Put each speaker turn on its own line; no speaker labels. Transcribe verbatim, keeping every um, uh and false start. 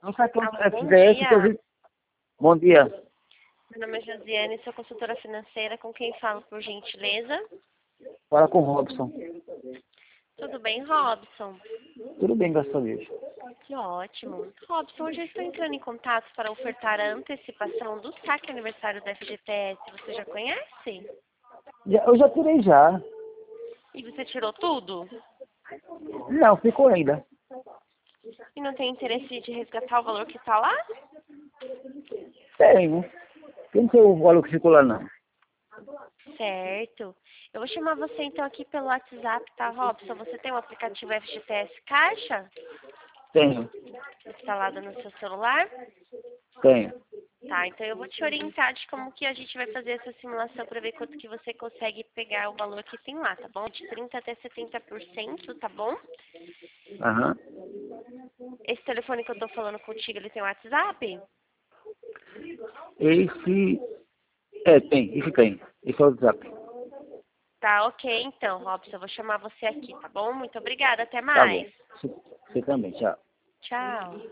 No cartão
Alô,
F
bom
D S que eu
dia.
vi. Bom dia.
Meu nome é Josiane, sou consultora financeira. Com quem falo, por gentileza?
Fala com o Robson.
Tudo bem, Robson?
Tudo bem, graças a Deus.
Que ótimo. Robson, hoje eu estou entrando em contato para ofertar a antecipação do saque aniversário da F G T S. Você já conhece?
Já- eu já tirei já.
E você tirou tudo?
Não, ficou ainda.
E não tem interesse de resgatar o valor que está lá?
Tenho. Eu não sei o valor que ficou lá, não.
Certo. Eu vou chamar você então aqui pelo WhatsApp, tá, Robson? Você tem o aplicativo F G T S Caixa
Tenho.
instalado no seu celular?
Tenho.
Tá, então eu vou te orientar de como que a gente vai fazer essa simulação para ver quanto que você consegue pegar o valor que tem lá, tá bom? De trinta até setenta por cento, tá bom?
Aham.
Esse telefone que eu tô falando contigo, ele tem WhatsApp?
Esse... É, tem. Esse tem. Esse é o WhatsApp.
Tá, ok então, Robson, eu vou chamar você aqui, tá bom? Muito obrigada, até
Tá bom.
mais.
Você você também, tchau.
Tchau.